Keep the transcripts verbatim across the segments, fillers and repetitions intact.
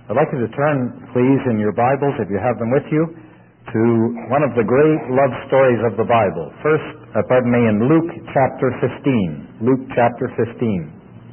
I'd like you to turn, please, in your Bibles, if you have them with you, to one of the great love stories of the Bible. First, uh, pardon me, in Luke chapter fifteen. Luke chapter fifteen.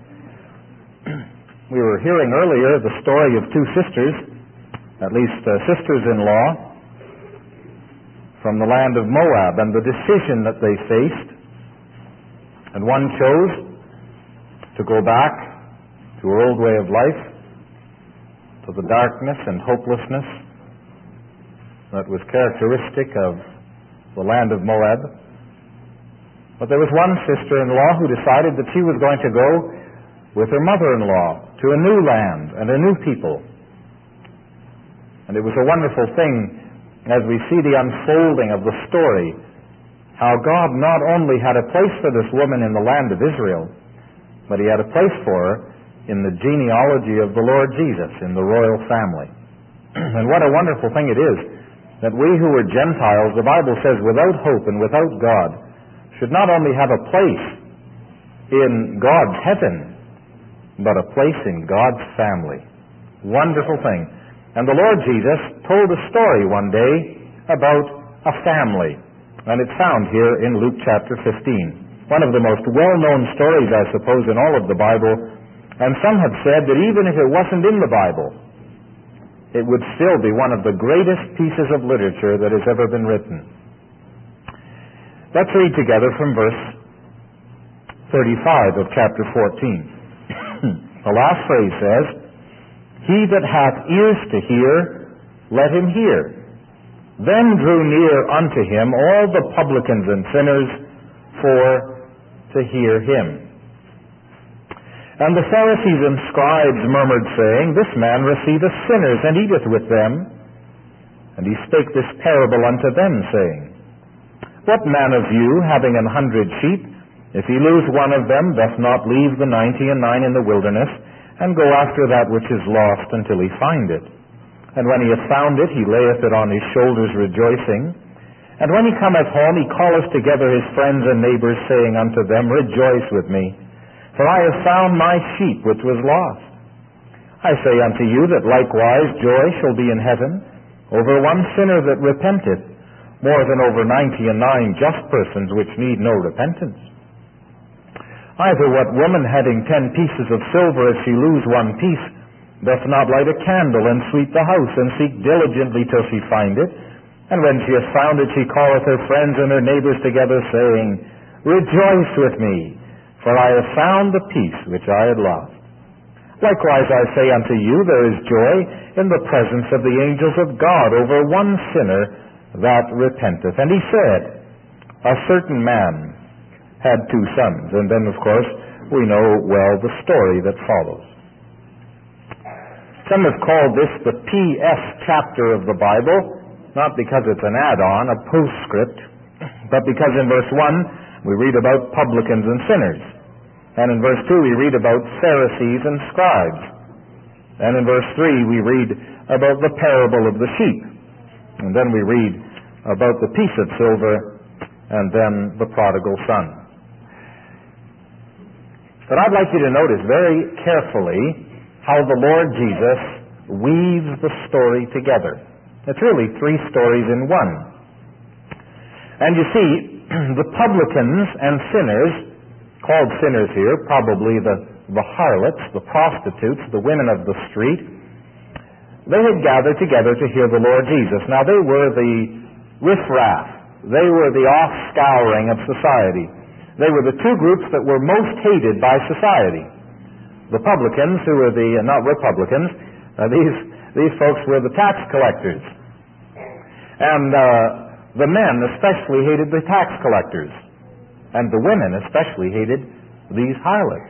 We were hearing earlier the story of two sisters, at least uh, sisters-in-law, from the land of Moab, and the decision that they faced. And one chose to go back to her old way of life, to the darkness and hopelessness that was characteristic of the land of Moab. But there was one sister-in-law who decided that she was going to go with her mother-in-law to a new land and a new people. And it was a wonderful thing as we see the unfolding of the story, how God not only had a place for this woman in the land of Israel, but He had a place for her in the genealogy of the Lord Jesus, in the royal family. And what a wonderful thing it is that we who are Gentiles, the Bible says, without hope and without God, should not only have a place in God's heaven, but a place in God's family. Wonderful thing. And the Lord Jesus told a story one day about a family, and it's found here in Luke chapter fifteen. One of the most well-known stories, I suppose, in all of the Bible. And some have said that even if it wasn't in the Bible, it would still be one of the greatest pieces of literature that has ever been written. Let's read together from verse thirty-five of chapter fourteen. The last phrase says, "He that hath ears to hear, let him hear. Then drew near unto him all the publicans and sinners for to hear him. And the Pharisees and scribes murmured, saying, This man receiveth sinners, and eateth with them. And he spake this parable unto them, saying, What man of you, having an hundred sheep, if he lose one of them, doth not leave the ninety and nine in the wilderness, and go after that which is lost until he find it? And when he hath found it, he layeth it on his shoulders, rejoicing. And when he cometh home, he calleth together his friends and neighbors, saying unto them, Rejoice with me, for I have found my sheep which was lost. I say unto you that likewise joy shall be in heaven over one sinner that repenteth, more than over ninety and nine just persons which need no repentance. Either what woman having ten pieces of silver, if she lose one piece, doth not light a candle and sweep the house, and seek diligently till she find it? And when she hath found it, she calleth her friends and her neighbors together, saying, Rejoice with me, for I have found the piece which I had lost. Likewise I say unto you, there is joy in the presence of the angels of God over one sinner that repenteth. And he said, A certain man had two sons. And then, of course, we know well the story that follows. Some have called this the P S chapter of the Bible, not because it's an add-on, a postscript, but because in verse one we read about publicans and sinners. And in verse two we read about Pharisees and scribes. And in verse three we read about the parable of the sheep. And then we read about the piece of silver, and then the prodigal son. But I'd like you to notice very carefully how the Lord Jesus weaves the story together. It's really three stories in one. And you see, the publicans and sinners, called sinners here, probably the, the harlots, the prostitutes, the women of the street, they had gathered together to hear the Lord Jesus. Now they were the riffraff. They were the offscouring of society. They were the two groups that were most hated by society. The publicans, who were the, not Republicans, uh, these, these folks were the tax collectors. And uh, the men especially hated the tax collectors. And the women especially hated these harlots.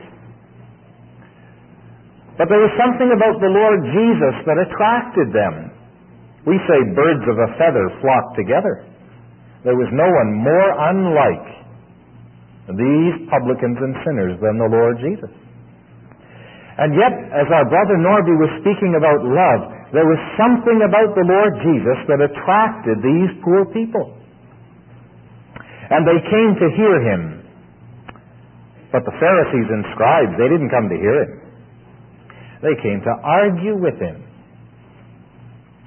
But there was something about the Lord Jesus that attracted them. We say birds of a feather flock together. There was no one more unlike these publicans and sinners than the Lord Jesus. And yet, as our brother Norby was speaking about love, there was something about the Lord Jesus that attracted these poor people. And they came to hear him. But the Pharisees and scribes, they didn't come to hear him. They came to argue with him.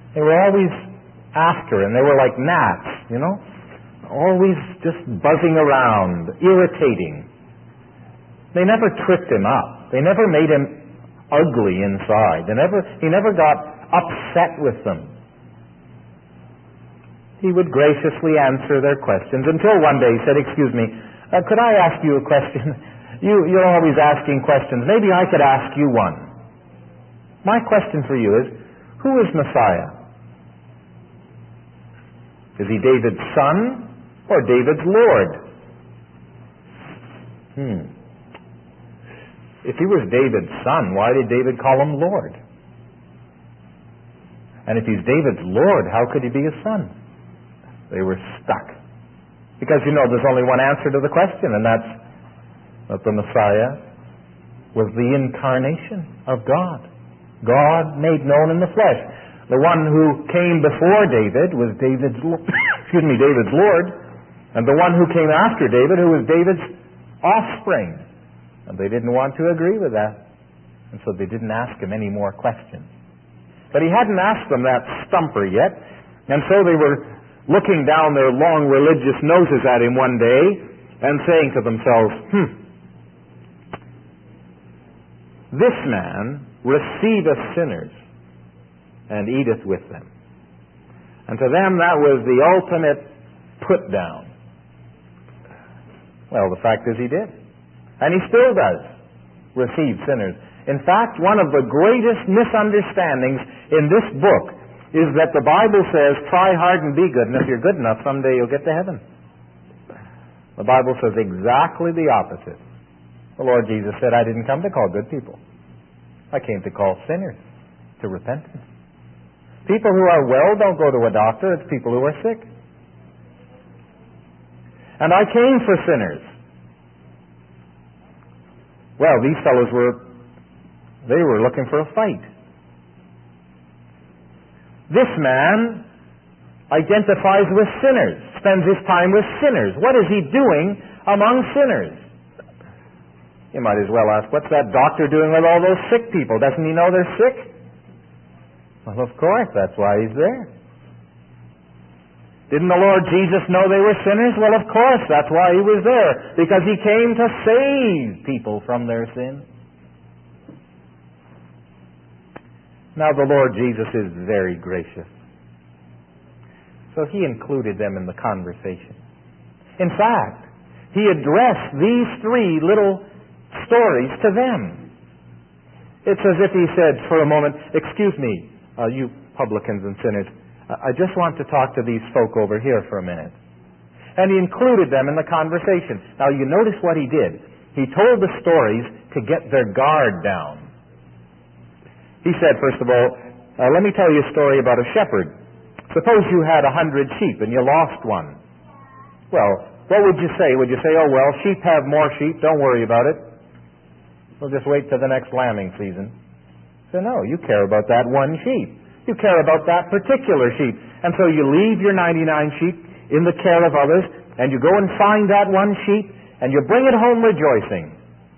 They were always after him. They were like gnats, you know, always just buzzing around, irritating. They never tripped him up. They never made him ugly inside. They never, he never got upset with them. He would graciously answer their questions until one day he said, "Excuse me, uh, could I ask you a question? You, you're always asking questions. Maybe I could ask you one. My question for you is, who is Messiah? Is he David's son or David's Lord?" Hmm. If he was David's son, why did David call him Lord? And if he's David's Lord, how could he be his son? They were stuck. Because, you know, there's only one answer to the question, and that's that the Messiah was the incarnation of God. God made known in the flesh. The one who came before David was David's, excuse me, David's Lord, and the one who came after David, who was David's offspring. And they didn't want to agree with that, and so they didn't ask him any more questions. But he hadn't asked them that stumper yet, and so they were looking down their long religious noses at him one day and saying to themselves, hmm, this man receiveth sinners and eateth with them. And to them that was the ultimate put down. Well, the fact is he did. And he still does receive sinners. In fact, one of the greatest misunderstandings in this book is that the Bible says, try hard and be good, and if you're good enough, someday you'll get to heaven. The Bible says exactly the opposite. The Lord Jesus said, I didn't come to call good people. I came to call sinners to repentance. People who are well don't go to a doctor, it's people who are sick. And I came for sinners. Well, these fellows were, they were looking for a fight. This man identifies with sinners, spends his time with sinners. What is he doing among sinners? You might as well ask, what's that doctor doing with all those sick people? Doesn't he know they're sick? Well, of course, that's why he's there. Didn't the Lord Jesus know they were sinners? Well, of course, that's why he was there. Because he came to save people from their sin. Now, the Lord Jesus is very gracious. So he included them in the conversation. In fact, he addressed these three little stories to them. It's as if he said for a moment, excuse me, uh, you publicans and sinners, I just want to talk to these folk over here for a minute. And he included them in the conversation. Now, you notice what he did. He told the stories to get their guard down. He said, first of all, uh, let me tell you a story about a shepherd. Suppose you had a hundred sheep and you lost one. Well, what would you say? Would you say, oh, well, sheep have more sheep, don't worry about it. We'll just wait till the next lambing season. So no, you care about that one sheep. You care about that particular sheep. And so you leave your ninety-nine sheep in the care of others, and you go and find that one sheep, and you bring it home rejoicing.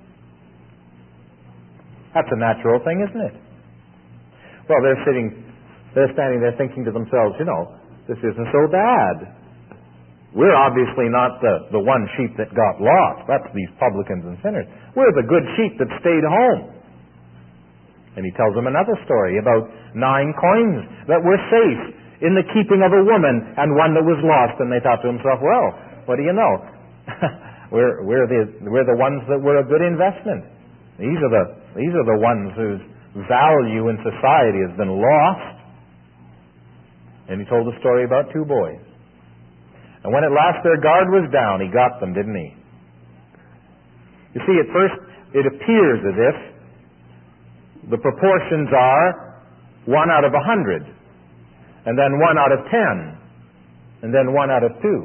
That's a natural thing, isn't it? Well, they're sitting, they're standing there thinking to themselves, you know, this isn't so bad. We're obviously not the, the one sheep that got lost. That's these publicans and sinners. We're the good sheep that stayed home. And he tells them another story about nine coins that were safe in the keeping of a woman and one that was lost. And they thought to themselves, well, what do you know? we're, we're, the, we're the ones that were a good investment. These are the, these are the ones whose value in society has been lost. And he told a story about two boys. And when at last their guard was down, he got them, didn't he? You see, at first it appears as if the proportions are one out of a hundred, and then one out of ten, and then one out of two.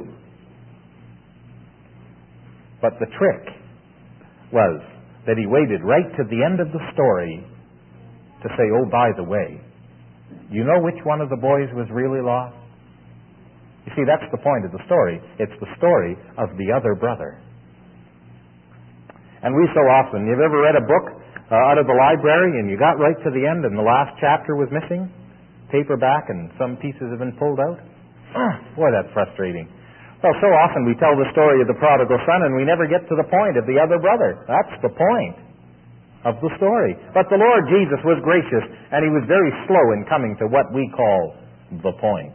But the trick was that he waited right to the end of the story to say, oh, by the way, you know which one of the boys was really lost? You see, that's the point of the story. It's the story of the other brother. And we so often, you've ever read a book uh, out of the library and you got right to the end and the last chapter was missing? paperback and some pieces have been pulled out. Oh, boy, that's frustrating. Well, so often we tell the story of the prodigal son and we never get to the point of the other brother. That's the point of the story. But the Lord Jesus was gracious, and he was very slow in coming to what we call the point.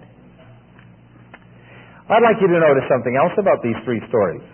I'd like you to notice something else about these three stories.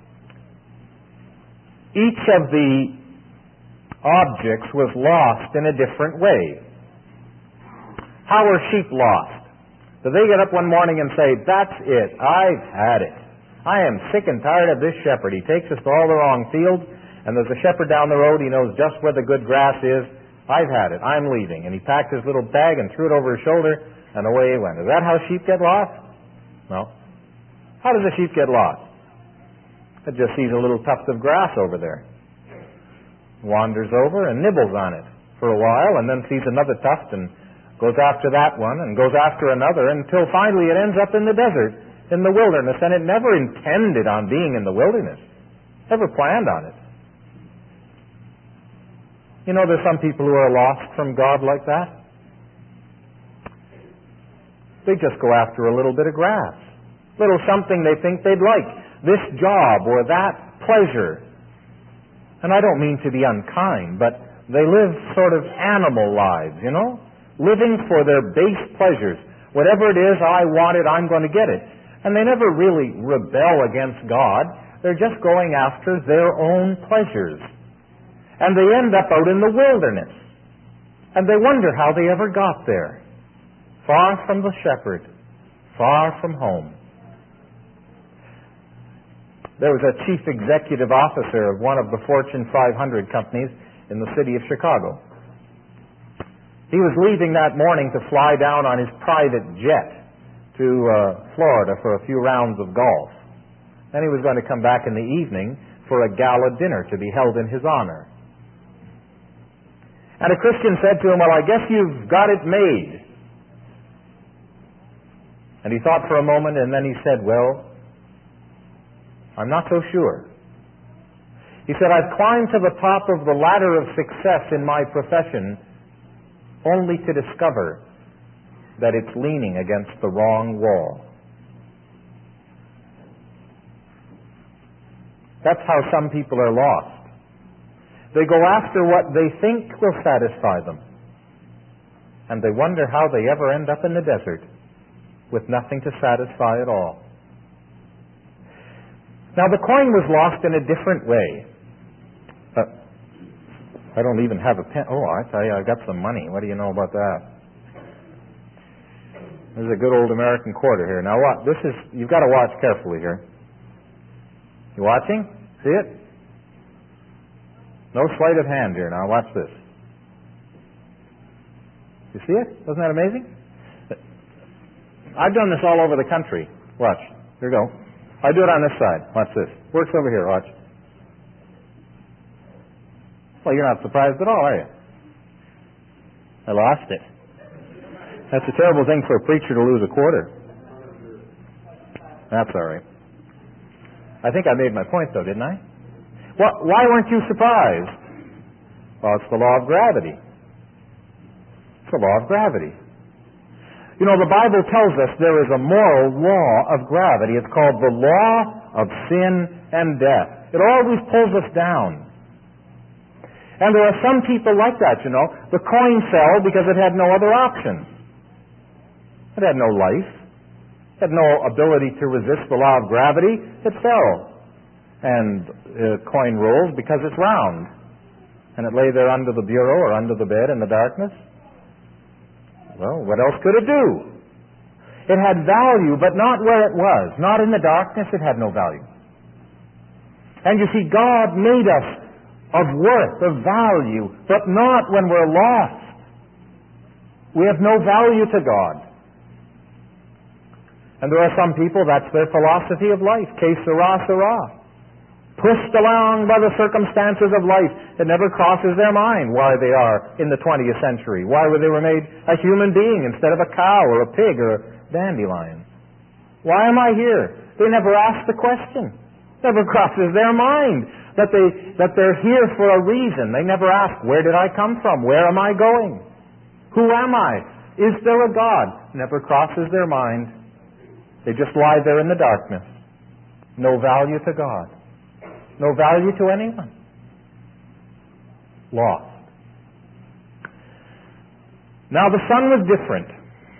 Each of the objects was lost in a different way. How are sheep lost? Do they get up one morning and say, "That's it, I've had it. I am sick and tired of this shepherd. He takes us to all the wrong fields, and there's a shepherd down the road. He knows just where the good grass is. I've had it. I'm leaving." And he packed his little bag and threw it over his shoulder, and away he went. Is that how sheep get lost? No. How does a sheep get lost? It just sees a little tuft of grass over there, wanders over and nibbles on it for a while, and then sees another tuft and goes after that one and goes after another until finally it ends up in the desert, in the wilderness, and it never intended on being in the wilderness, never planned on it. You know, there's some people who are lost from God like that. They just go after a little bit of grass, little something they think they'd like, this job or that pleasure. And I don't mean to be unkind, but they live sort of animal lives, you know, living for their base pleasures. Whatever it is I want it, I'm going to get it. And they never really rebel against God. They're just going after their own pleasures. And they end up out in the wilderness. And they wonder how they ever got there. Far from the shepherd, far from home. There was a chief executive officer of one of the Fortune five hundred companies in the city of Chicago. He was leaving that morning to fly down on his private jet to uh, Florida for a few rounds of golf. Then he was going to come back in the evening for a gala dinner to be held in his honor. And a Christian said to him, "Well, I guess you've got it made." And he thought for a moment, and then he said, "Well, I'm not so sure." He said, "I've climbed to the top of the ladder of success in my profession only to discover that it's leaning against the wrong wall." That's how some people are lost. They go after what they think will satisfy them, and they wonder how they ever end up in the desert with nothing to satisfy at all. Now, the coin was lost in a different way. Uh, I don't even have a pen. Oh, I tell you, I got some money. What do you know about that? There's a good old American quarter here. Now, what? This is, you've got to watch carefully here. You watching? See it? No sleight of hand here. Now, watch this. You see it? Isn't that amazing? I've done this all over the country. Watch. Here we go. I do it on this side. Watch this. Works over here. Watch. Well, you're not surprised at all, are you? I lost it. That's a terrible thing for a preacher to lose a quarter. That's all right. I think I made my point, though, didn't I? Well, why weren't you surprised? Well, it's the law of gravity. It's the law of gravity. You know, the Bible tells us there is a moral law of gravity. It's called the law of sin and death. It always pulls us down. And there are some people like that, you know. The coin fell because it had no other option. It had no life. It had no ability to resist the law of gravity. It fell. And the coin rolls because it's round. And it lay there under the bureau or under the bed in the darkness. Well, what else could it do? It had value, but not where it was. Not in the darkness, it had no value. And you see, God made us of worth, of value, but not when we're lost. We have no value to God. And there are some people, that's their philosophy of life. Que sera, sera. Pushed along by the circumstances of life. It never crosses their mind why they are in the twentieth century. Why they were made a human being instead of a cow or a pig or a dandelion. Why am I here? They never ask the question. Never crosses their mind that, they, that they're here for a reason. They never ask, where did I come from? Where am I going? Who am I? Is there a God? Never crosses their mind. They just lie there in the darkness. No value to God. No value to anyone. Lost. Now the son was different.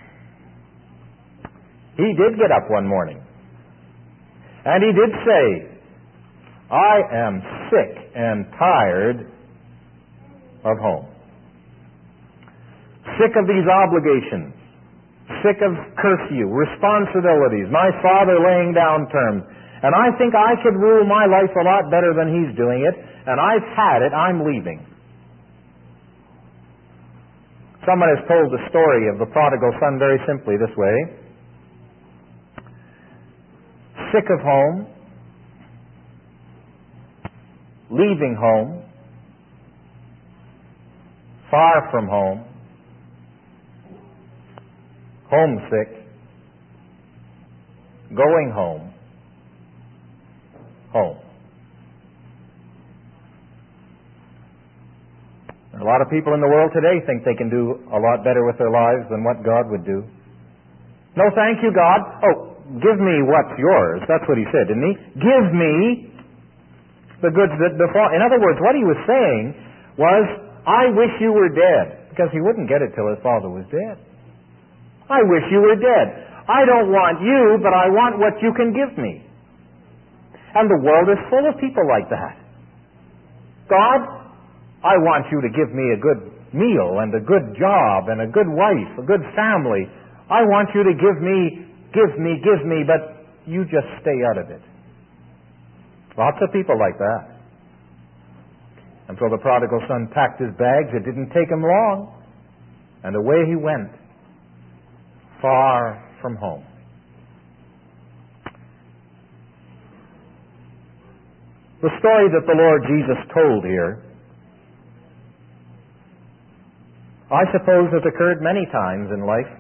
He did get up one morning. And he did say, I am sick and tired of home. Sick of these obligations. Sick of curfew, responsibilities, my father laying down terms. And I think I could rule my life a lot better than he's doing it, and I've had it, I'm leaving. Someone has told the story of the prodigal son very simply this way. Sick of home, leaving home, far from home, homesick, going home, home. A lot of people in the world today think they can do a lot better with their lives than what God would do. No, thank you, God. Oh, give me what's yours. That's what he said, didn't he? Give me the goods that befall. In other words, what he was saying was, I wish you were dead. Because he wouldn't get it till his father was dead. I wish you were dead. I don't want you, but I want what you can give me. And the world is full of people like that. God, I want you to give me a good meal and a good job and a good wife, a good family. I want you to give me, give me, give me, but you just stay out of it. Lots of people like that. And so the prodigal son packed his bags. It didn't take him long. And away he went, far from home. The story that the Lord Jesus told here, I suppose, has occurred many times in life.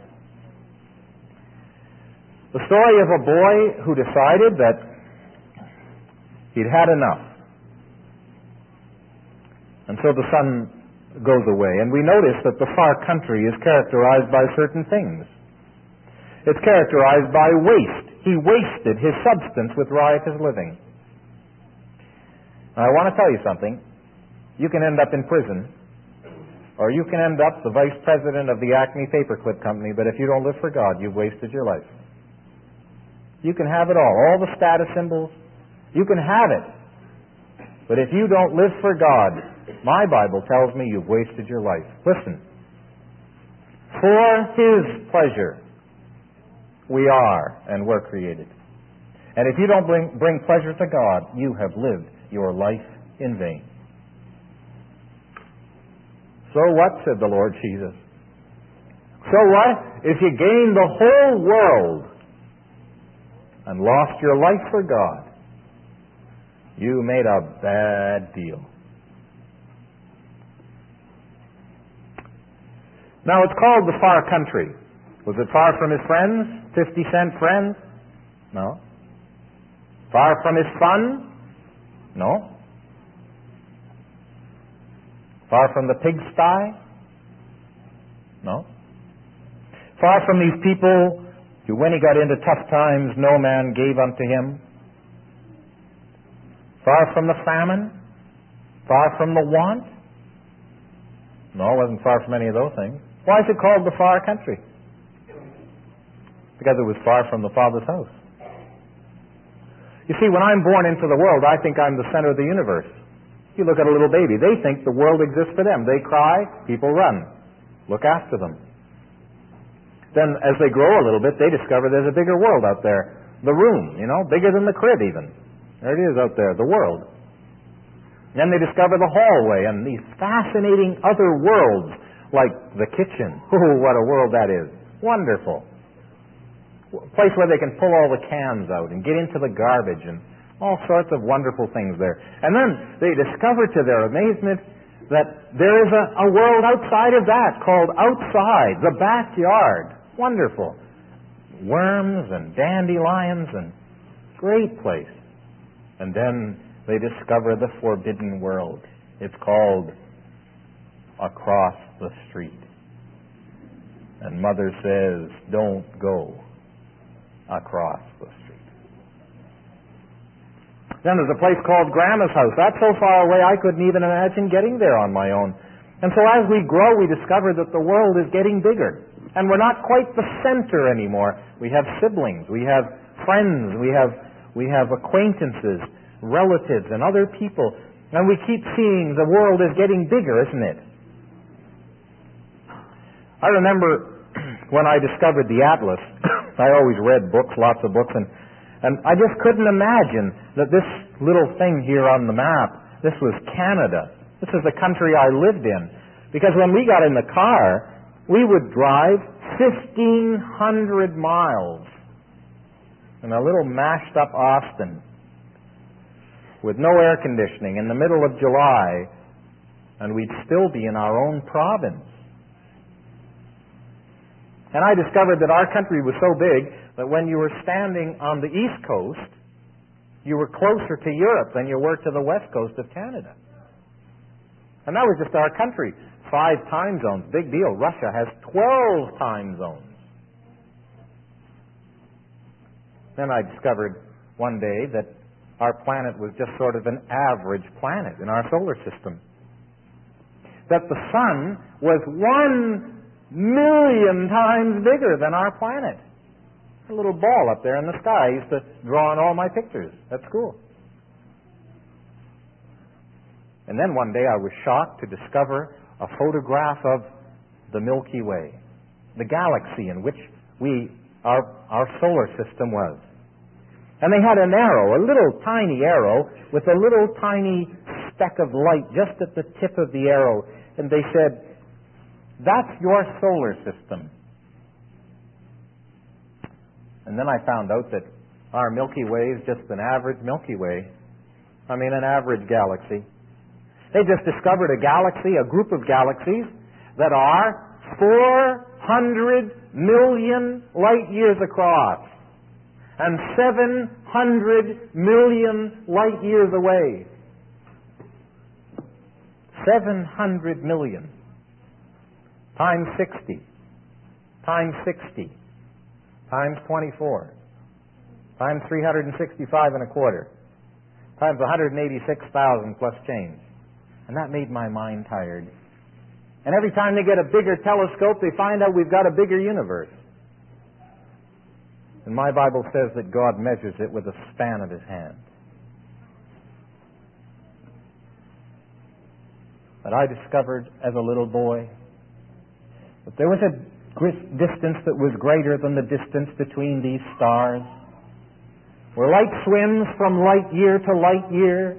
The story of a boy who decided that he'd had enough. And so the son goes away. And we notice that the far country is characterized by certain things. It's characterized by waste. He wasted his substance with riotous living. Now, I want to tell you something. You can end up in prison, or you can end up the vice president of the Acme Paperclip Company, but if you don't live for God, you've wasted your life. You can have it all, all the status symbols. You can have it. But if you don't live for God, my Bible tells me you've wasted your life. Listen. For His pleasure, we are and were created. And if you don't bring, bring pleasure to God, you have lived your life in vain. So what, said the Lord Jesus? So what? If you gain the whole world and lost your life for God, you made a bad deal. Now, it's called the far country. Was it far from his friends? fifty-cent friends? No. Far from his fun? No. Far from the pigsty? No. Far from these people who, when he got into tough times, no man gave unto him? Far from the famine? Far from the want? No, it wasn't far from any of those things. Why is it called the far country? Because it was far from the Father's house. You see, when I'm born into the world, I think I'm the center of the universe. You look at a little baby, they think the world exists for them. They cry, people run. Look after them. Then, as they grow a little bit, they discover there's a bigger world out there. The room, you know, bigger than the crib even. There it is out there, the world. Then they discover the hallway and these fascinating other worlds, like the kitchen. Oh, what a world that is. Wonderful. A place where they can pull all the cans out and get into the garbage and all sorts of wonderful things there. And then they discover to their amazement that there is a, a world outside of that called outside, the backyard. Wonderful. Worms and dandelions and great place. And then they discover the forbidden world. It's called across the street. And And Mother says, don't go across the street. Then there's a place called Grandma's house. That's so far away I couldn't even imagine getting there on my own. And so as we grow, we discover that the world is getting bigger. And we're not quite the center anymore. We have siblings, we have friends, we have, we have acquaintances, relatives, and other people. And we keep seeing the world is getting bigger, isn't it? I remember when I discovered the atlas, I always read books, lots of books, and, and I just couldn't imagine that this little thing here on the map, this was Canada. This is the country I lived in. Because when we got in the car, we would drive fifteen hundred miles in a little mashed up Austin with no air conditioning in the middle of July, and we'd still be in our own province. And I discovered that our country was so big that when you were standing on the East Coast, you were closer to Europe than you were to the West Coast of Canada. And that was just our country. Five time zones, big deal. Russia has twelve time zones. Then I discovered one day that our planet was just sort of an average planet in our solar system. That the sun was one million times bigger than our planet. A little ball up there in the sky. I used to draw on all my pictures at school. And then one day I was shocked to discover a photograph of the Milky Way, the galaxy in which we, our, our solar system was. And they had an arrow, a little tiny arrow, with a little tiny speck of light just at the tip of the arrow. And they said, that's your solar system. And then I found out that our Milky Way is just an average Milky Way. I mean, an average galaxy. They just discovered a galaxy, a group of galaxies, that are four hundred million light years across and seven hundred million light years away. seven hundred million times sixty times sixty times twenty-four times three hundred sixty-five and a quarter times one hundred eighty-six thousand plus change. And that made my mind tired. And every time they get a bigger telescope, they find out we've got a bigger universe. And my Bible says that God measures it with the span of His hand. But I discovered as a little boy that there was a distance that was greater than the distance between these stars, where light swims from light year to light year.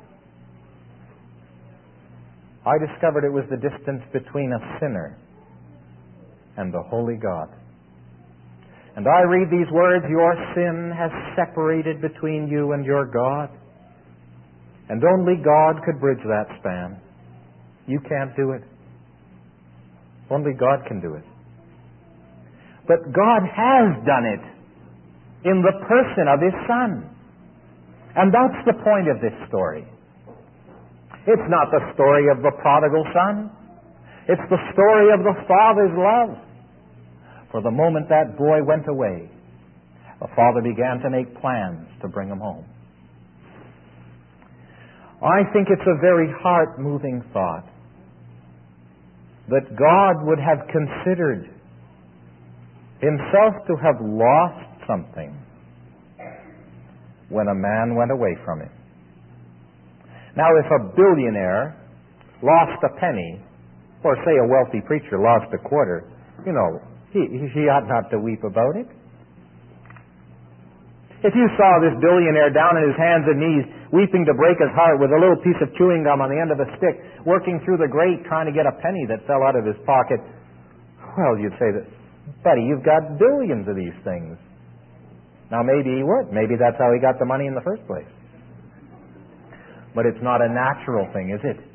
I discovered it was the distance between a sinner and the holy God. And I read these words, your sin has separated between you and your God. And only God could bridge that span. You can't do it. Only God can do it. But God has done it in the person of His Son. And that's the point of this story. It's not the story of the prodigal son. It's the story of the Father's love. For the moment that boy went away, the Father began to make plans to bring him home. I think it's a very heart-moving thought that God would have considered Himself to have lost something when a man went away from Him. Now, if a billionaire lost a penny, or say a wealthy preacher lost a quarter, you know, he, he ought not to weep about it. If you saw this billionaire down on his hands and knees, weeping to break his heart with a little piece of chewing gum on the end of a stick, working through the grate trying to get a penny that fell out of his pocket, well, you'd say that, buddy, you've got billions of these things. Now, maybe he would. Maybe that's how he got the money in the first place. But it's not a natural thing, is it?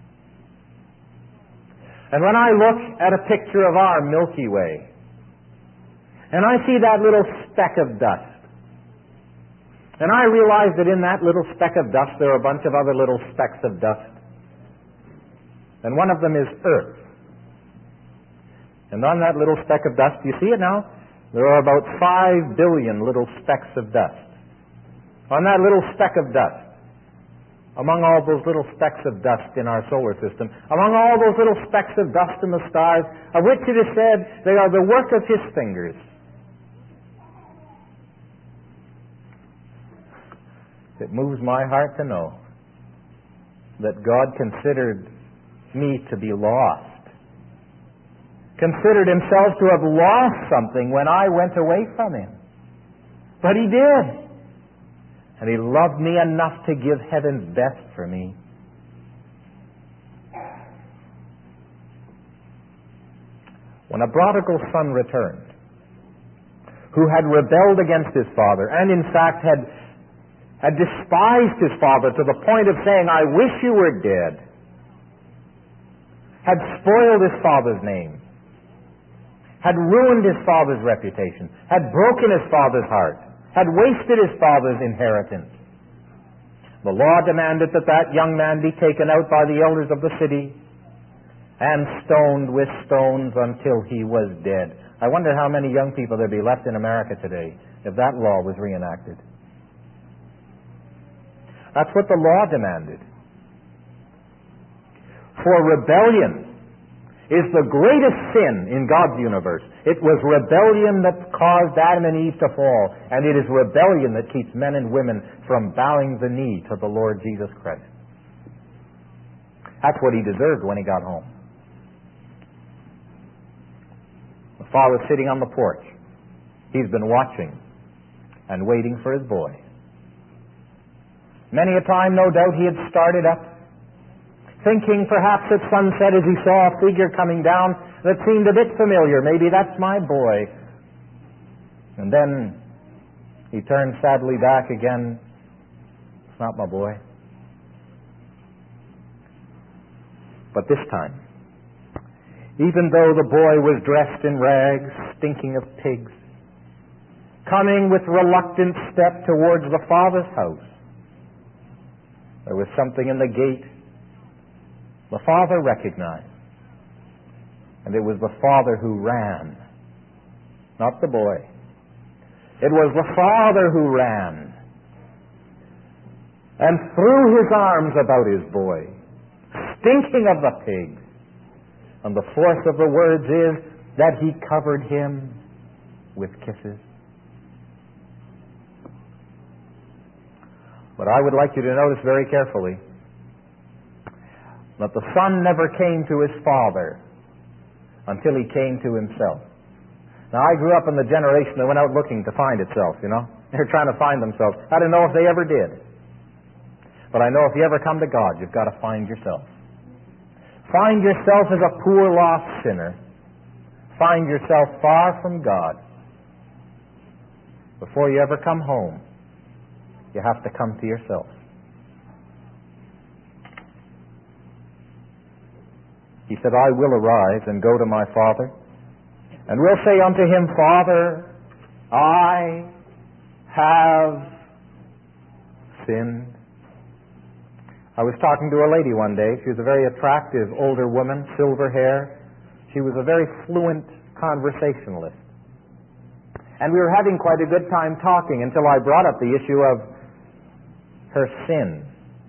And when I look at a picture of our Milky Way, and I see that little speck of dust, and I realize that in that little speck of dust there are a bunch of other little specks of dust, and one of them is Earth. And on that little speck of dust, you see it now? There are about five billion little specks of dust. On that little speck of dust, among all those little specks of dust in our solar system, among all those little specks of dust in the stars, of which it is said they are the work of His fingers. It moves my heart to know that God considered me to be lost, considered Himself to have lost something when I went away from Him. But He did. And He loved me enough to give heaven's best for me. When a prodigal son returned, who had rebelled against his father, and in fact had, had despised his father to the point of saying, "I wish you were dead," had spoiled his father's name, had ruined his father's reputation, had broken his father's heart, had wasted his father's inheritance. The law demanded that that young man be taken out by the elders of the city and stoned with stones until he was dead. I wonder how many young people there'd be left in America today if that law was reenacted. That's what the law demanded. For rebellion is the greatest sin in God's universe. It was rebellion that caused Adam and Eve to fall, and it is rebellion that keeps men and women from bowing the knee to the Lord Jesus Christ. That's what he deserved when he got home. The father's sitting on the porch. He's been watching and waiting for his boy. Many a time, no doubt, he had started up, thinking perhaps at sunset as he saw a figure coming down that seemed a bit familiar. Maybe that's my boy. And then he turned sadly back again. It's not my boy. But this time, even though the boy was dressed in rags, stinking of pigs, coming with reluctant step towards the father's house, there was something in the gate the father recognized. And it was the father who ran, not the boy. It was the father who ran and threw his arms about his boy, stinking of the pigs. And the force of the words is that he covered him with kisses. But I would like you to notice very carefully that the son never came to his father until he came to himself. Now, I grew up in the generation that went out looking to find itself, you know. They were trying to find themselves. I don't know if they ever did. But I know if you ever come to God, you've got to find yourself. Find yourself as a poor, lost sinner. Find yourself far from God. Before you ever come home, you have to come to yourself. He said, "I will arise and go to my father, and will say unto him, Father, I have sinned." I was talking to a lady one day. She was a very attractive older woman, silver hair. She was a very fluent conversationalist. And we were having quite a good time talking until I brought up the issue of her sin.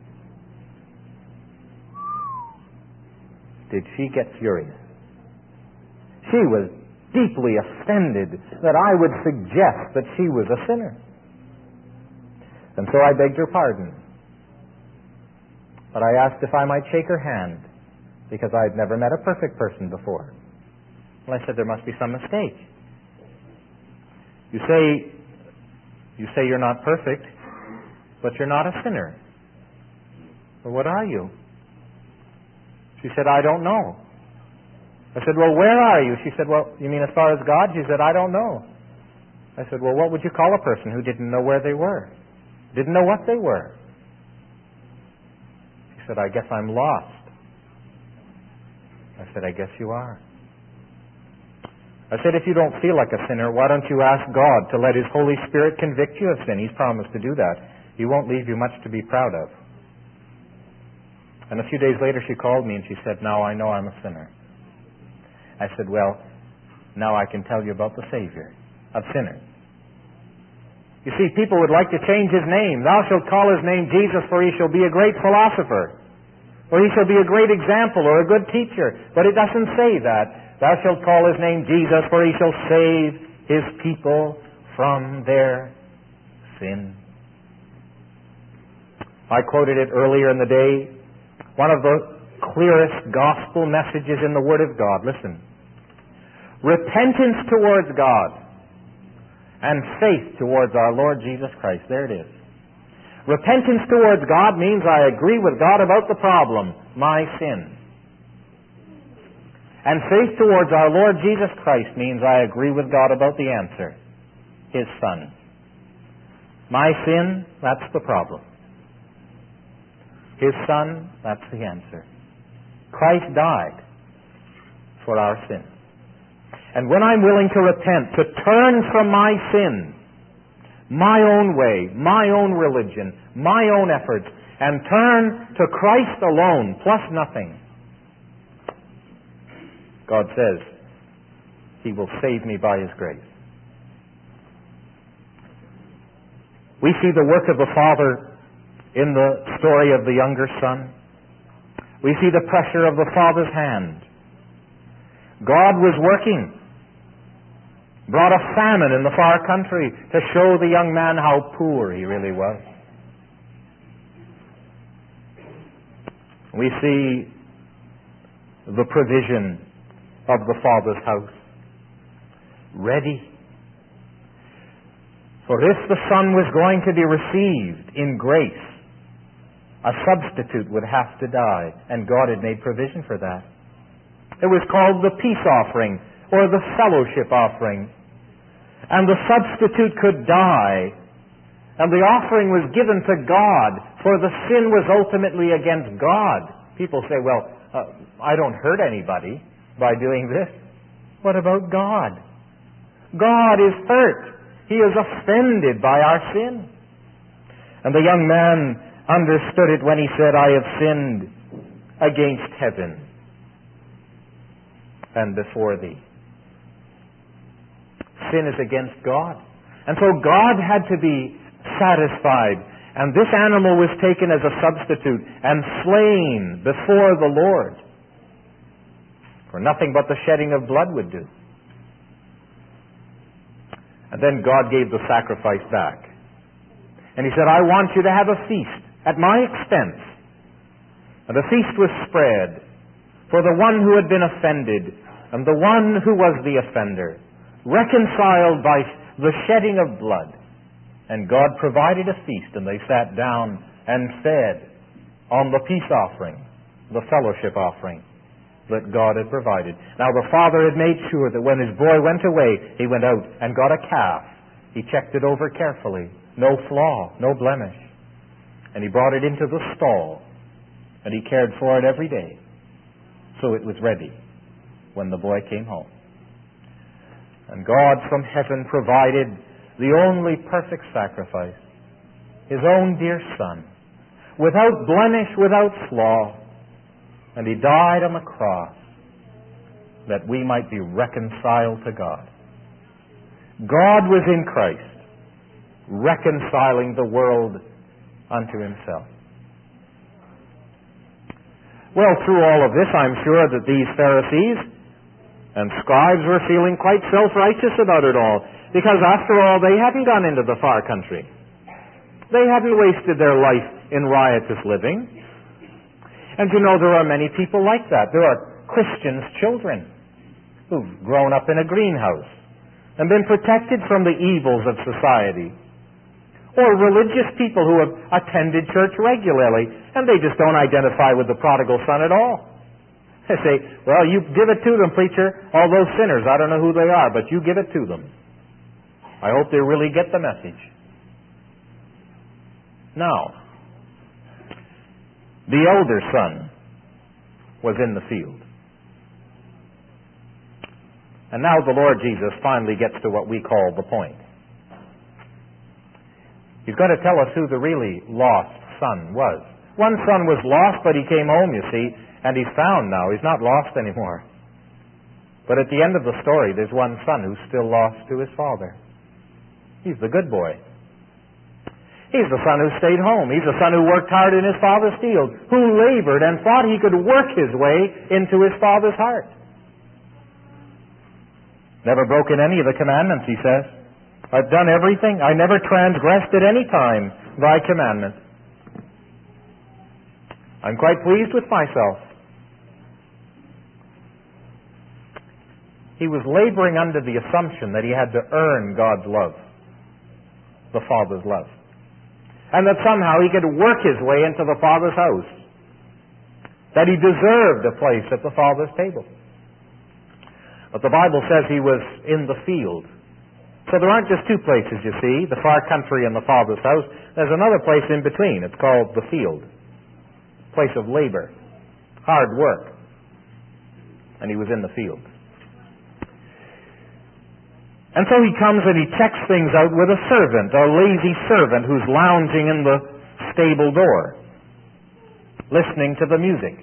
Did she get furious? She was deeply offended that I would suggest that she was a sinner. And so I begged her pardon. But I asked if I might shake her hand, because I had never met a perfect person before. Well, I said, there must be some mistake. You say, you say you're not perfect, but you're not a sinner. Well, what are you? She said, I don't know. I said, well, where are you? She said, well, you mean as far as God? She said, I don't know. I said, well, what would you call a person who didn't know where they were? Didn't know what they were? She said, I guess I'm lost. I said, I guess you are. I said, if you don't feel like a sinner, why don't you ask God to let His Holy Spirit convict you of sin? He's promised to do that. He won't leave you much to be proud of. And a few days later she called me and she said, now I know I'm a sinner. I said, well, Now I can tell you about the Savior of sinners. You see, people would like to change his name. Thou shalt call his name Jesus, for he shall be a great philosopher, or he shall be a great example, or a good teacher. But it doesn't say that. Thou shalt call his name Jesus, for he shall save his people from their sin. I quoted it earlier in the day. One of the clearest gospel messages in the Word of God. Listen. Repentance towards God and faith towards our Lord Jesus Christ. There it is. Repentance towards God means I agree with God about the problem, my sin. And faith towards our Lord Jesus Christ means I agree with God about the answer, His Son. My sin, that's the problem. His Son, that's the answer. Christ died for our sin. And when I'm willing to repent, to turn from my sin, my own way, my own religion, my own efforts, and turn to Christ alone, plus nothing, God says He will save me by His grace. We see the work of the Father in the story of the younger son. We see the pressure of the Father's hand. God was working. Brought a famine in the far country to show the young man how poor he really was. We see the provision of the Father's house. Ready. For if the Son was going to be received in grace, a substitute would have to die, and God had made provision for that. It was called the peace offering, or the fellowship offering. And the substitute could die, and the offering was given to God, for the sin was ultimately against God. People say, well, uh, I don't hurt anybody by doing this. What about God? God is hurt. He is offended by our sin. And the young man understood it when he said, I have sinned against heaven and before thee. Sin is against God. And so God had to be satisfied. And this animal was taken as a substitute and slain before the Lord. For nothing but the shedding of blood would do. And then God gave the sacrifice back. And He said, I want you to have a feast at my expense. And the feast was spread for the one who had been offended and the one who was the offender, reconciled by the shedding of blood. And God provided a feast, and they sat down and fed on the peace offering, the fellowship offering that God had provided. Now the father had made sure that when his boy went away, he went out and got a calf. He checked it over carefully. No flaw, no blemish. And he brought it into the stall, and he cared for it every day. So it was ready when the boy came home. And God from heaven provided the only perfect sacrifice, His own dear Son, without blemish, without flaw. And He died on the cross that we might be reconciled to God. God was in Christ, reconciling the world unto Himself. Well, through all of this, I'm sure that these Pharisees and scribes were feeling quite self-righteous about it all, because after all, they hadn't gone into the far country. They hadn't wasted their life in riotous living. And you know, there are many people like that. There are Christians' children who've grown up in a greenhouse and been protected from the evils of society. Or religious people who have attended church regularly, and they just don't identify with the prodigal son at all. They say, well, you give it to them, preacher. All those sinners, I don't know who they are, but you give it to them. I hope they really get the message. Now, the elder son was in the field. And now the Lord Jesus finally gets to what we call the point. He's going to tell us who the really lost son was. One son was lost, but he came home, you see, and he's found now. He's not lost anymore. But at the end of the story, there's one son who's still lost to his father. He's the good boy. He's the son who stayed home. He's the son who worked hard in his father's field, who labored and thought he could work his way into his father's heart. Never broken any of the commandments, he says. I've done everything. I never transgressed at any time thy commandment. I'm quite pleased with myself. He was laboring under the assumption that he had to earn God's love, the Father's love, and that somehow he could work his way into the Father's house, that he deserved a place at the Father's table. But the Bible says he was in the field. So there aren't just two places, you see, the far country and the Father's house. There's another place in between. It's called the field, place of labor, hard work. And he was in the field. And so he comes and he checks things out with a servant, a lazy servant who's lounging in the stable door, listening to the music.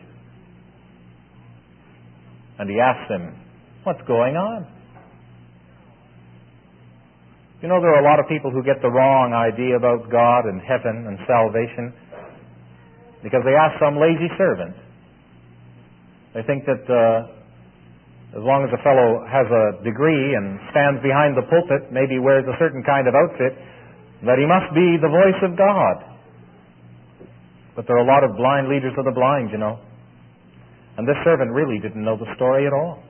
And he asks him, what's going on? You know, there are a lot of people who get the wrong idea about God and heaven and salvation because they ask some lazy servant. They think that uh, as long as a fellow has a degree and stands behind the pulpit, maybe wears a certain kind of outfit, that he must be the voice of God. But there are a lot of blind leaders of the blind, you know. And this servant really didn't know the story at all.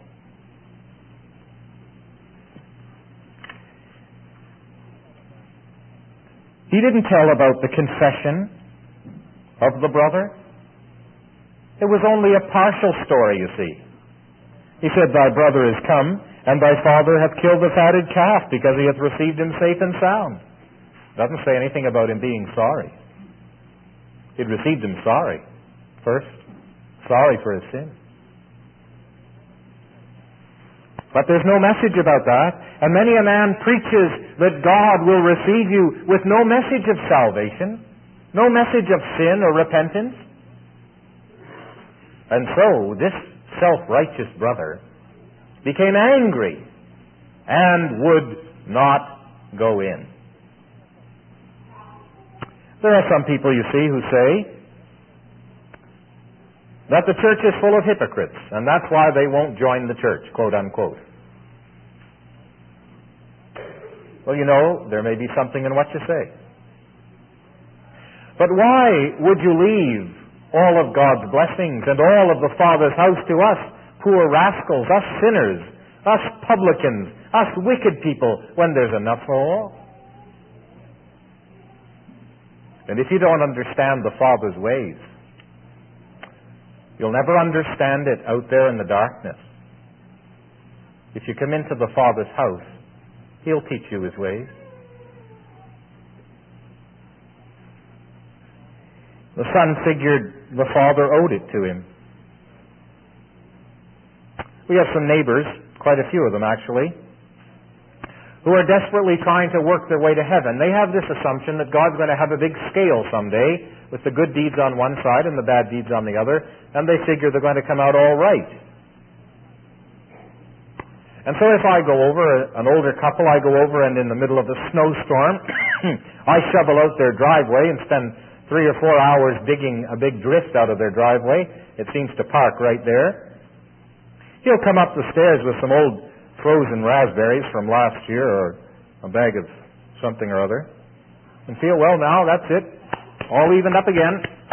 He didn't tell about the confession of the brother. It was only a partial story, you see. He said, thy brother is come, and thy father hath killed the fatted calf, because he hath received him safe and sound. Doesn't say anything about him being sorry. He'd received him sorry first, sorry for his sin. But there's no message about that, and many a man preaches that God will receive you with no message of salvation, no message of sin or repentance. And so this self-righteous brother became angry and would not go in. There are some people, you see, who say that the church is full of hypocrites, and that's why they won't join the church, quote unquote. Well, you know, there may be something in what you say. But why would you leave all of God's blessings and all of the Father's house to us, poor rascals, us sinners, us publicans, us wicked people, when there's enough for all? And if you don't understand the Father's ways, you'll never understand it out there in the darkness. If you come into the Father's house, He'll teach you His ways. The son figured the father owed it to him. We have some neighbors, quite a few of them actually, who are desperately trying to work their way to heaven. They have this assumption that God's going to have a big scale someday with the good deeds on one side and the bad deeds on the other, and they figure they're going to come out all right. And so if I go over, an older couple, I go over and in the middle of a snowstorm, I shovel out their driveway and spend three or four hours digging a big drift out of their driveway. It seems to park right there. He'll come up the stairs with some old frozen raspberries from last year or a bag of something or other and feel, well, now that's it. All evened up again.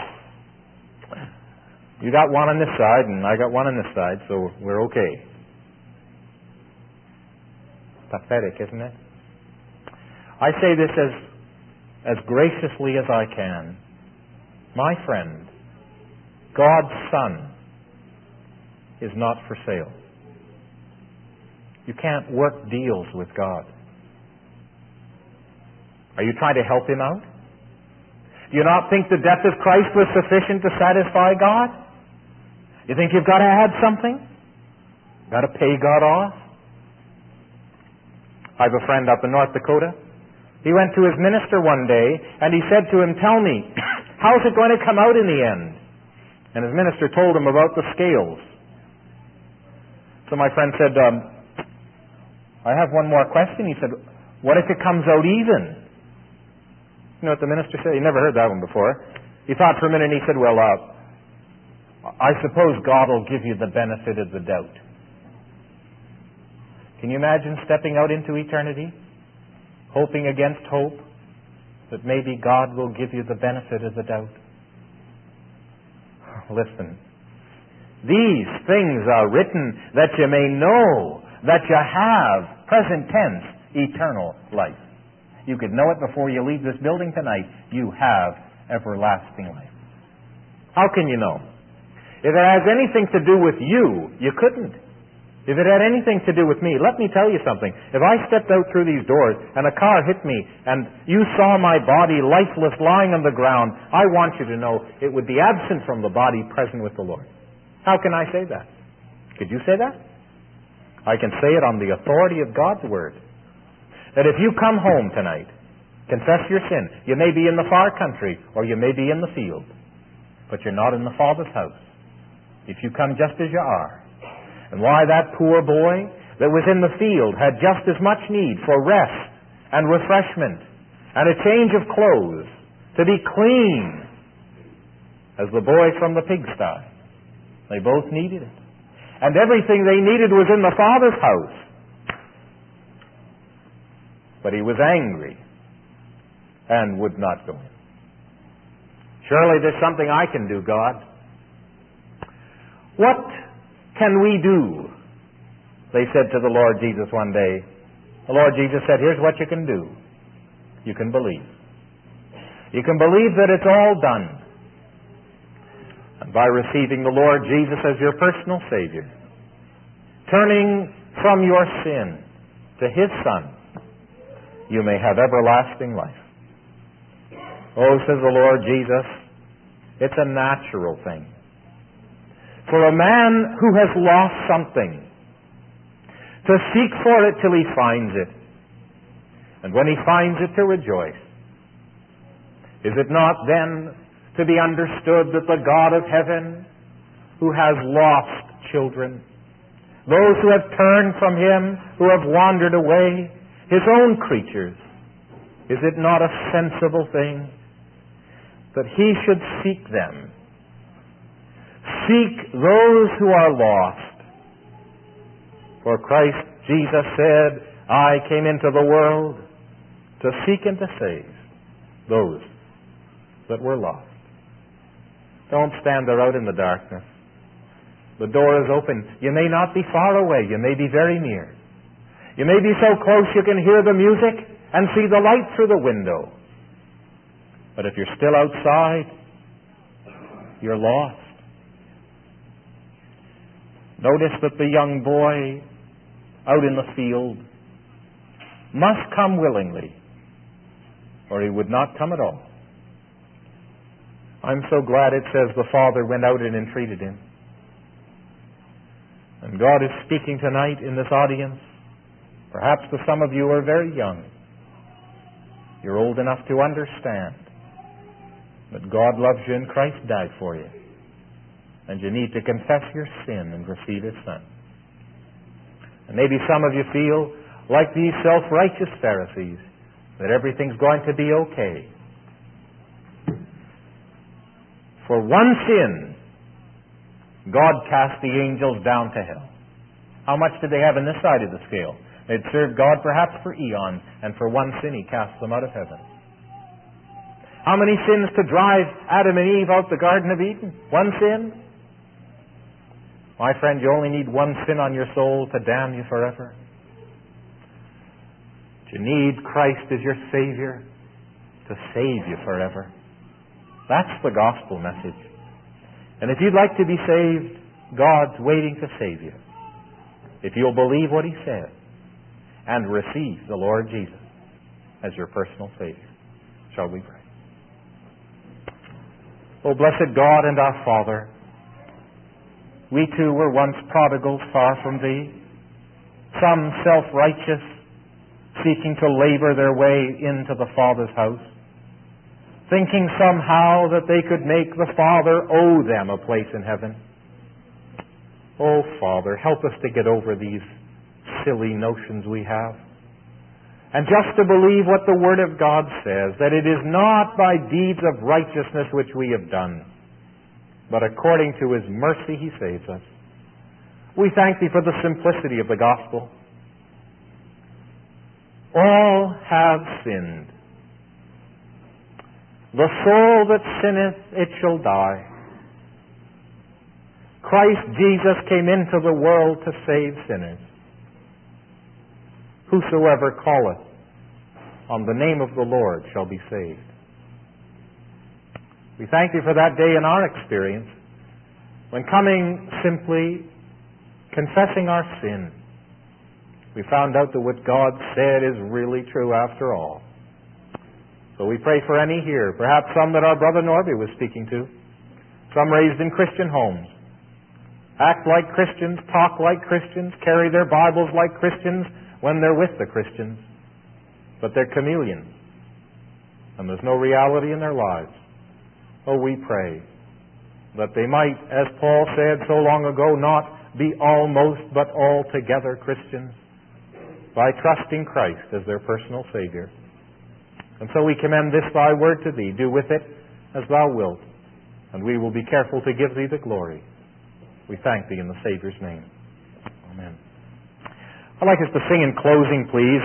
You got one on this side and I got one on this side, so we're okay. Pathetic, isn't it? I say this as, as graciously as I can. My friend, God's Son is not for sale. You can't work deals with God. Are you trying to help Him out? Do you not think the death of Christ was sufficient to satisfy God? You think you've got to add something? Got to pay God off? I have a friend up in North Dakota. He went to his minister one day and he said to him, tell me, how's it going to come out in the end? And his minister told him about the scales. So my friend said, um, I have one more question. He said, what if it comes out even? You know what the minister said? He never heard that one before. He thought for a minute and he said, well, uh, I suppose God will give you the benefit of the doubt. Can you imagine stepping out into eternity, hoping against hope that maybe God will give you the benefit of the doubt? Listen. These things are written that you may know that you have, present tense, eternal life. You could know it before you leave this building tonight. You have everlasting life. How can you know? If it has anything to do with you, you couldn't. If it had anything to do with me, let me tell you something. If I stepped out through these doors and a car hit me and you saw my body lifeless lying on the ground, I want you to know it would be absent from the body, present with the Lord. How can I say that? Could you say that? I can say it on the authority of God's Word. That if you come home tonight, confess your sin. You may be in the far country or you may be in the field, but you're not in the Father's house. If you come just as you are, and why that poor boy that was in the field had just as much need for rest and refreshment and a change of clothes, to be clean as the boy from the pigsty. They both needed it. And everything they needed was in the Father's house. But he was angry and would not go in. Surely there's something I can do, God. What can we do? They said to the Lord Jesus one day. The Lord Jesus said, here's what you can do. You can believe. You can believe that it's all done. And by receiving the Lord Jesus as your personal Savior, turning from your sin to His Son, you may have everlasting life. Oh, says the Lord Jesus, it's a natural thing for a man who has lost something to seek for it till he finds it, and when he finds it to rejoice. Is it not then to be understood that the God of heaven, who has lost children, those who have turned from Him, who have wandered away, His own creatures, is it not a sensible thing that He should seek them? Seek those who are lost. For Christ Jesus said, I came into the world to seek and to save those that were lost. Don't stand there out in the darkness. The door is open. You may not be far away. You may be very near. You may be so close you can hear the music and see the light through the window. But if you're still outside, you're lost. Notice that the young boy out in the field must come willingly, or he would not come at all. I'm so glad it says the father went out and entreated him. And God is speaking tonight in this audience. Perhaps to some of you who are very young. You're old enough to understand that God loves you and Christ died for you. And you need to confess your sin and receive His Son. And maybe some of you feel like these self-righteous Pharisees, that everything's going to be okay. For one sin, God cast the angels down to hell. How much did they have on this side of the scale? They'd served God perhaps for eons, and for one sin He cast them out of heaven. How many sins to drive Adam and Eve out the Garden of Eden? One sin? My friend, you only need one sin on your soul to damn you forever. You need Christ as your Savior to save you forever. That's the gospel message. And if you'd like to be saved, God's waiting to save you. If you'll believe what He said and receive the Lord Jesus as your personal Savior. Shall we pray? O blessed God and our Father, we too were once prodigals far from Thee, some self-righteous, seeking to labor their way into the Father's house, thinking somehow that they could make the Father owe them a place in heaven. Oh, Father, help us to get over these silly notions we have. And just to believe what the Word of God says, that it is not by deeds of righteousness which we have done, but according to His mercy He saves us. We thank Thee for the simplicity of the gospel. All have sinned. The soul that sinneth, it shall die. Christ Jesus came into the world to save sinners. Whosoever calleth on the name of the Lord shall be saved. We thank Thee for that day in our experience, when coming simply confessing our sin, we found out that what God said is really true after all. So we pray for any here, perhaps some that our brother Norby was speaking to, some raised in Christian homes, act like Christians, talk like Christians, carry their Bibles like Christians when they're with the Christians, but they're chameleons, and there's no reality in their lives. Oh, we pray that they might, as Paul said so long ago, not be almost but altogether Christians, by trusting Christ as their personal Savior. And so we commend this Thy word to Thee. Do with it as Thou wilt, and we will be careful to give Thee the glory. We thank Thee in the Savior's name. Amen. I'd like us to sing in closing, please,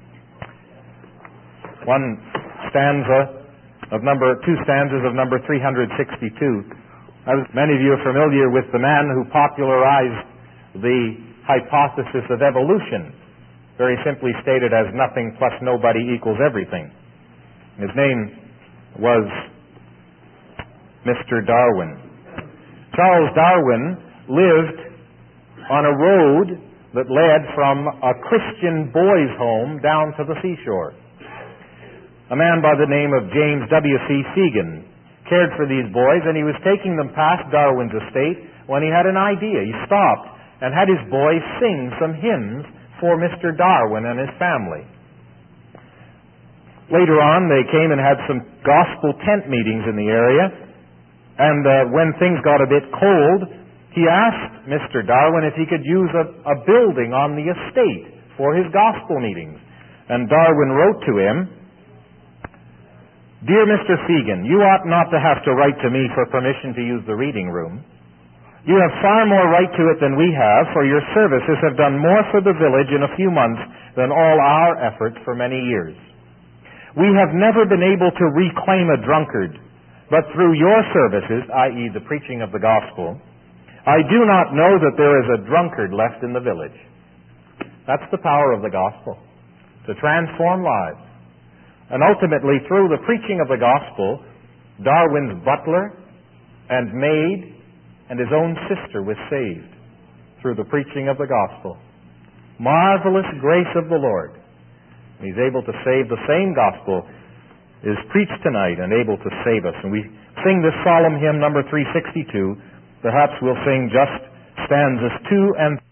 one stanza of number, two stanzas of number three hundred sixty-two. As many of you are familiar with the man who popularized the hypothesis of evolution, very simply stated as nothing plus nobody equals everything. His name was Mister Darwin. Charles Darwin lived on a road that led from a Christian boys' home down to the seashore. A man by the name of James W C Segan cared for these boys, and he was taking them past Darwin's estate when he had an idea. He stopped and had his boys sing some hymns for Mister Darwin and his family. Later on, they came and had some gospel tent meetings in the area, and uh, when things got a bit cold, he asked Mister Darwin if he could use a, a building on the estate for his gospel meetings. And Darwin wrote to him, "Dear Mister Segan, you ought not to have to write to me for permission to use the reading room. You have far more right to it than we have, for your services have done more for the village in a few months than all our efforts for many years. We have never been able to reclaim a drunkard, but through your services, that is the preaching of the gospel, I do not know that there is a drunkard left in the village." That's the power of the gospel, to transform lives. And ultimately, through the preaching of the gospel, Darwin's butler and maid and his own sister was saved through the preaching of the gospel. Marvelous grace of the Lord. He's able to save. The same gospel is preached tonight and able to save us. And we sing this solemn hymn, number three sixty-two. Perhaps we'll sing just stanzas two and